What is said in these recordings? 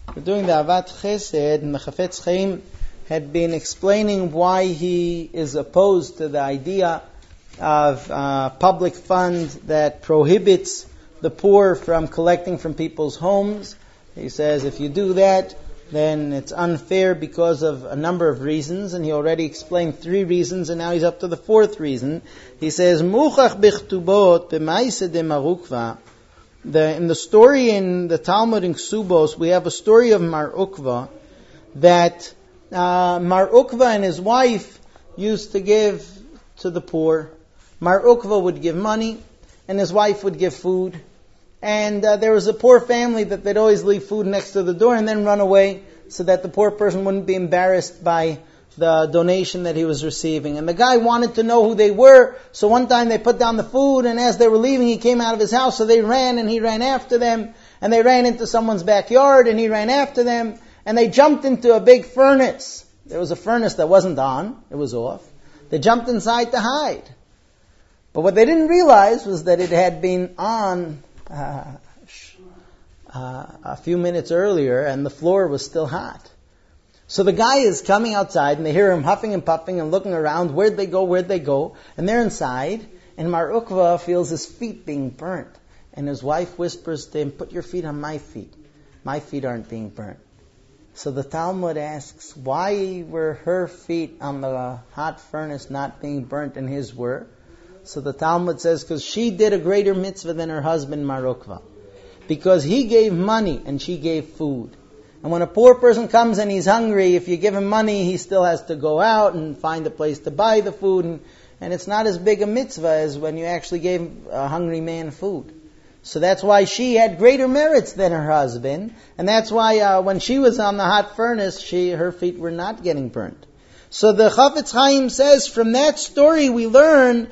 We're doing the Avat Chesed, and the Chafetz Chaim had been explaining why he is opposed to the idea of public fund that prohibits the poor from collecting from people's homes. He says if you do that, then it's unfair because of a number of reasons, and he already explained 3 reasons, and now he's up to the 4th reason. He says, Muchach b'chtubot b'maise de Marukva. In the story in the Talmud in Ksubos, we have a story of Mar Ukva, that Mar Ukva and his wife used to give to the poor. Mar Ukva would give money, and his wife would give food. And there was a poor family that they'd always leave food next to the door and then run away so that the poor person wouldn't be embarrassed by the donation that he was receiving. And the guy wanted to know who they were, so one time they put down the food, and as they were leaving, he came out of his house, so they ran, and he ran after them, and they ran into someone's backyard, and he ran after them, and they jumped into a big furnace. There was a furnace that wasn't on, it was off. They jumped inside to hide. But what they didn't realize was that it had been on a few minutes earlier, and the floor was still hot. So the guy is coming outside, and they hear him huffing and puffing and looking around. Where'd they go? And they're inside, and Mar Ukva feels his feet being burnt. And his wife whispers to him, put your feet on my feet. My feet aren't being burnt. So the Talmud asks, why were her feet on the hot furnace not being burnt and his were? So the Talmud says, because she did a greater mitzvah than her husband Mar Ukva. Because he gave money and she gave food. And when a poor person comes and he's hungry, if you give him money, he still has to go out and find a place to buy the food. And it's not as big a mitzvah as when you actually gave a hungry man food. So that's why she had greater merits than her husband. And that's why when she was on the hot furnace, her feet were not getting burnt. So the Chafetz Chaim says, from that story we learn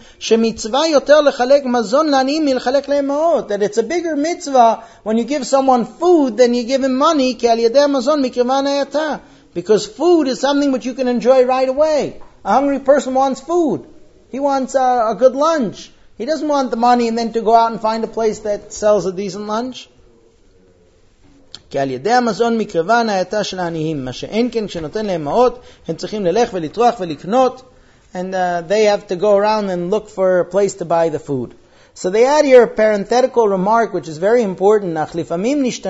that it's a bigger mitzvah when you give someone food than you give him money, because food is something which you can enjoy right away. A hungry person wants food. He wants a good lunch. He doesn't want the money and then to go out and find a place that sells a decent lunch. And they have to go around and look for a place to buy the food. So they add here a parenthetical remark which is very important. Sometimes it's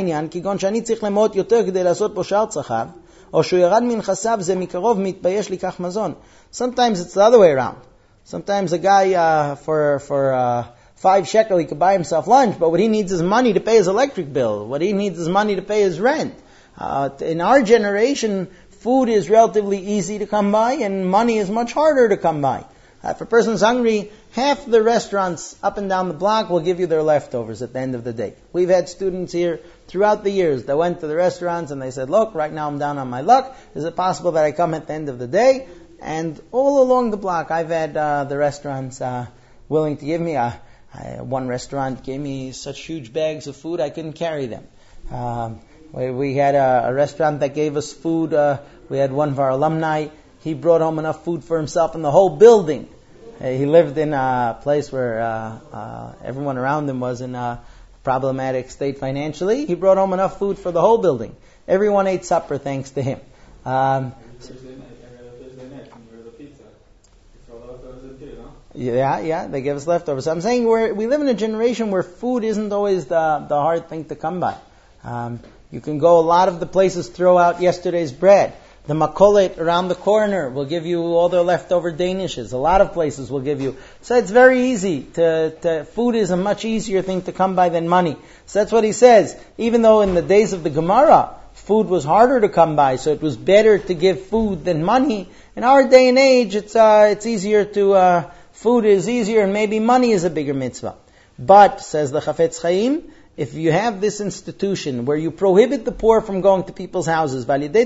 the other way around. Sometimes a guy for 5 shekel, he could buy himself lunch, but what he needs is money to pay his electric bill. What he needs is money to pay his rent. In our generation, food is relatively easy to come by, and money is much harder to come by. If a person's hungry, half the restaurants up and down the block will give you their leftovers at the end of the day. We've had students here throughout the years that went to the restaurants and they said, look, right now I'm down on my luck. Is it possible that I come at the end of the day? And all along the block, I've had the restaurants willing to give me one restaurant gave me such huge bags of food I couldn't carry them. We had a restaurant that gave us food. We had one of our alumni. He brought home enough food for himself and the whole building. He lived in a place where everyone around him was in a problematic state financially. He brought home enough food for the whole building. Everyone ate supper thanks to him. Yeah, they give us leftovers. So I'm saying we live in a generation where food isn't always the hard thing to come by. You can go a lot of the places throw out yesterday's bread. The makolet around the corner will give you all their leftover danishes. A lot of places will give you. So it's very easy. Food is a much easier thing to come by than money. So that's what he says. Even though in the days of the Gemara, food was harder to come by, so it was better to give food than money. In our day and age, it's easier to... food is easier and maybe money is a bigger mitzvah. But, says the Chafetz Chaim, if you have this institution where you prohibit the poor from going to people's houses, so then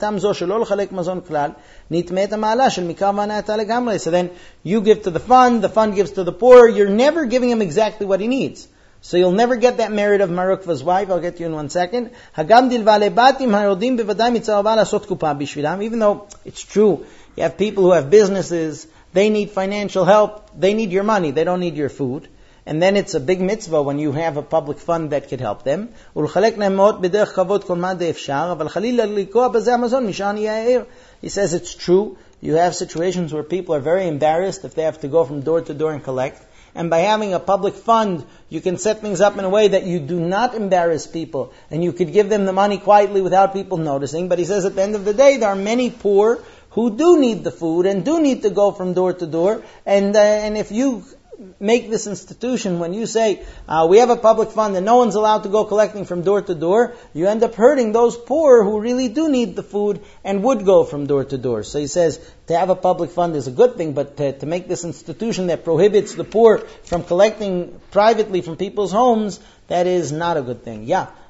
you give to the fund gives to the poor, you're never giving him exactly what he needs. So you'll never get that merit of Mar Ukva's wife. I'll get to you in 1 second. Even though it's true, you have people who have businesses, they need financial help, they need your money, they don't need your food. and then it's a big mitzvah when you have a public fund that could help them. He says it's true. You have situations where people are very embarrassed if they have to go from door to door and collect. And by having a public fund, you can set things up in a way that you do not embarrass people. And you could give them the money quietly without people noticing. But he says at the end of the day, there are many poor who do need the food and do need to go from door to door. And if you make this institution, when you say, we have a public fund and no one's allowed to go collecting from door to door, you end up hurting those poor who really do need the food and would go from door to door. So he says, to have a public fund is a good thing, but to make this institution that prohibits the poor from collecting privately from people's homes, that is not a good thing. Yeah.